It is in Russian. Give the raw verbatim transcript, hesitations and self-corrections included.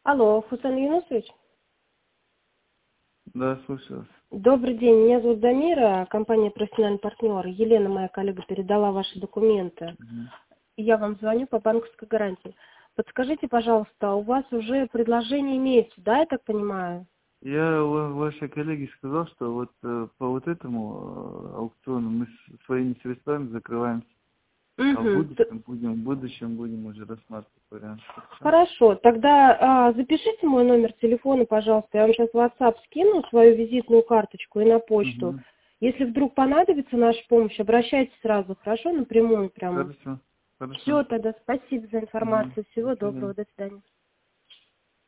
Алло, Хусан Юнусович? Да, слушаю вас. Добрый день, меня зовут Дамира, компания «Профессиональный партнер». Елена, моя коллега, передала ваши документы. Мгм. И я вам звоню по банковской гарантии. Подскажите, пожалуйста, у вас уже предложение имеется, да, я так понимаю? Я ва- вашей коллеге сказал, что вот э, по вот этому э, аукциону мы с- своими средствами закрываемся, а в Угу. будущем будем, в будущем будем уже рассматривать вариант. Хорошо? Хорошо, тогда а, запишите мой номер телефона, пожалуйста. Я вам сейчас в WhatsApp скину свою визитную карточку и на почту. Угу. Если вдруг понадобится наша помощь, обращайтесь сразу, хорошо, напрямую прямо. Хорошо, хорошо. Все, тогда спасибо за Угу. информацию. До Всего свидания. доброго, до свидания.